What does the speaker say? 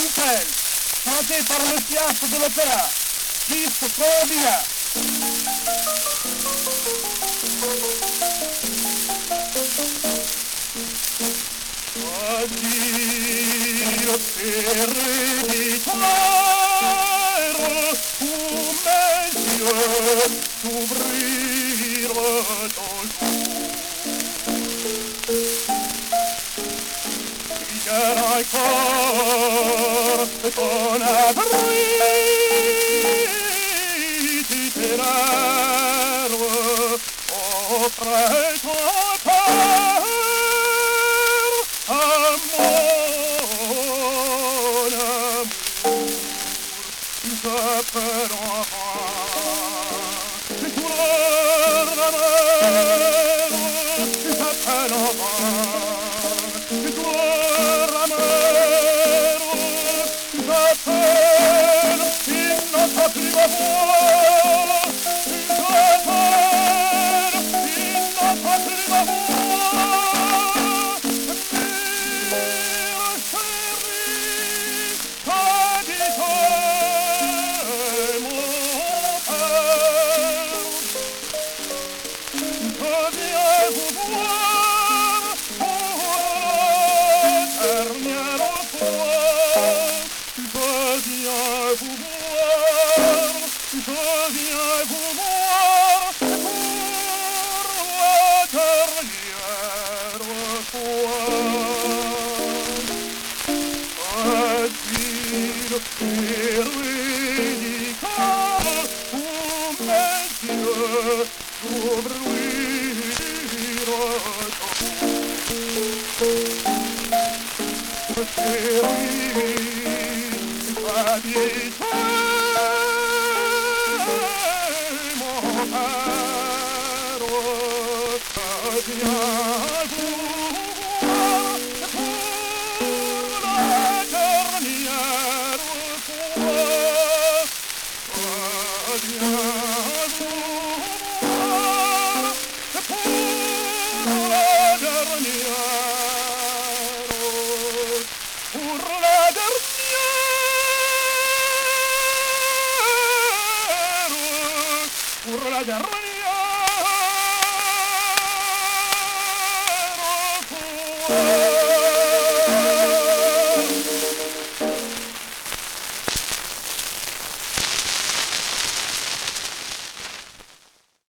Rapunzel, chanté par le fiasco de l'opéra, Gilles Colombia. Addio ereditaire, où mes yeux s'ouvrirent toujours. Trigerai cor con abriti tenerve, offre ton père à mon amour. Je peux l'enfant, couleur la mer, je peux l'enfant. Pour la dernière